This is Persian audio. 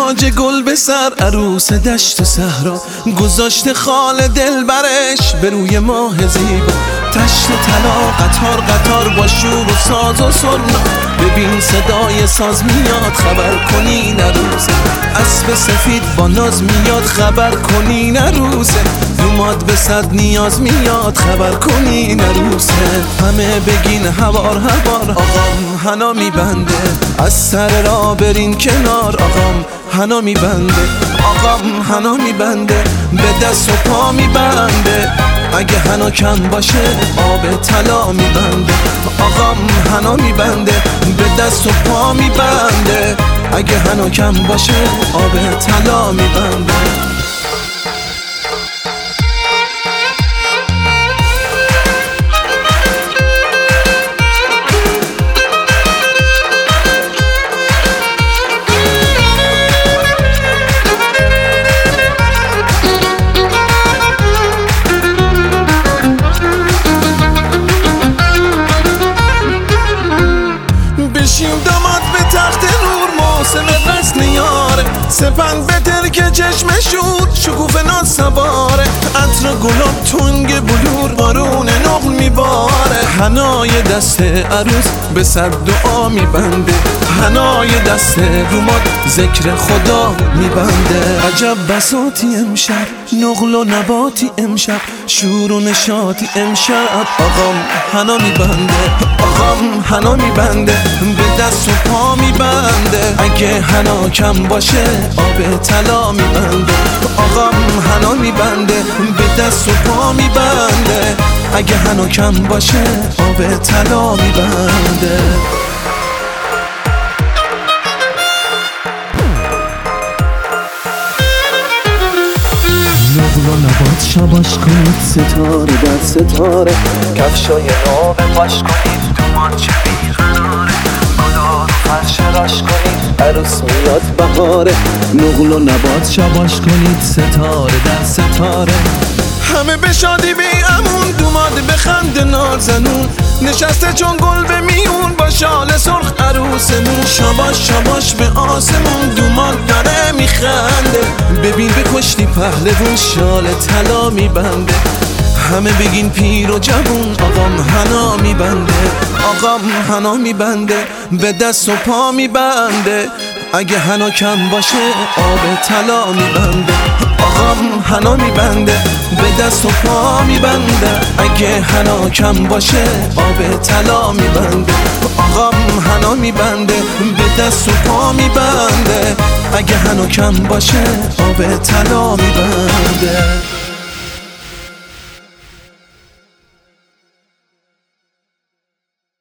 تاج گل به سر، عروس دشت و صحرا گذاشته خال دلبرش به روی ماه زیبا. تشت طلا قطار قطار با شور و ساز و سرنا، ببین صدای ساز میاد خبر کنین عروسه. اسب سفید با ناز میاد خبر کنین عروسه. دوماد به صد نیاز میاد خبر کنین عروسه. همه بگین هوار هوار، آقام حنا میبنده. از سر را برین کنار، آقام حنا میبنده. آقام حنا میبنده، به دست و پا میبنده. اگه حنا کم باشه آب طلا میبنده. آقام حنا میبنده، به دست و پا میبنده. اگه حنا کم باشه آب طلا میبنده. بشیم داماد به تخت نور، موسم فصل یاره. سپند به ترک چشم شور، شکوفه ناز سواره. عطر گلاب تنگ بلور، بارون نقل میباره. حنای دست عروس به صد دعا میبنده. حنای دست روماد ذکر خدا میبنده. عجب بساطی امشب، نقل و نباتی امشب، شور و نشاطی امشب. آقام حنا میبنده، آقام حنا میبنده، به دست و پا میبنده. اگه حنا کم باشه آب طلا میبنده. آقام حنا میبنده، به دست و پا میبنده. اگه حنا کم باشه آب طلا میبنده. نقل و نبات شباش کنید ستاره در ستاره. کفشای نو پاش کنید، دوماد چه بیقراره. گلار و فرش راش کنید، عروس میاد بهاره. نقل و نبات شباش کنید ستاره در ستاره. همه به شادی بی امون، دوماد بخند نازنون. نشسته چون گل به میون، با شال سرخ عروس نون. شاباش شاباش به آسمون، دوماد داره میخنده. ببین به کشتی پهلوون، شال طلا میبنده. همه بگین پیر و جوون، آقام حنا میبنده. آقام حنا میبنده، به دست و پا میبنده. اگه حنا کم باشه آب طلا میبنده. آقام حنا میبنده، به دست و پا میبنده. اگه حنا کم باشه آب طلا میبنده. آقام حنا میبنده، به دست و پا میبنده. اگه حنا کم باشه آب طلا میبنده.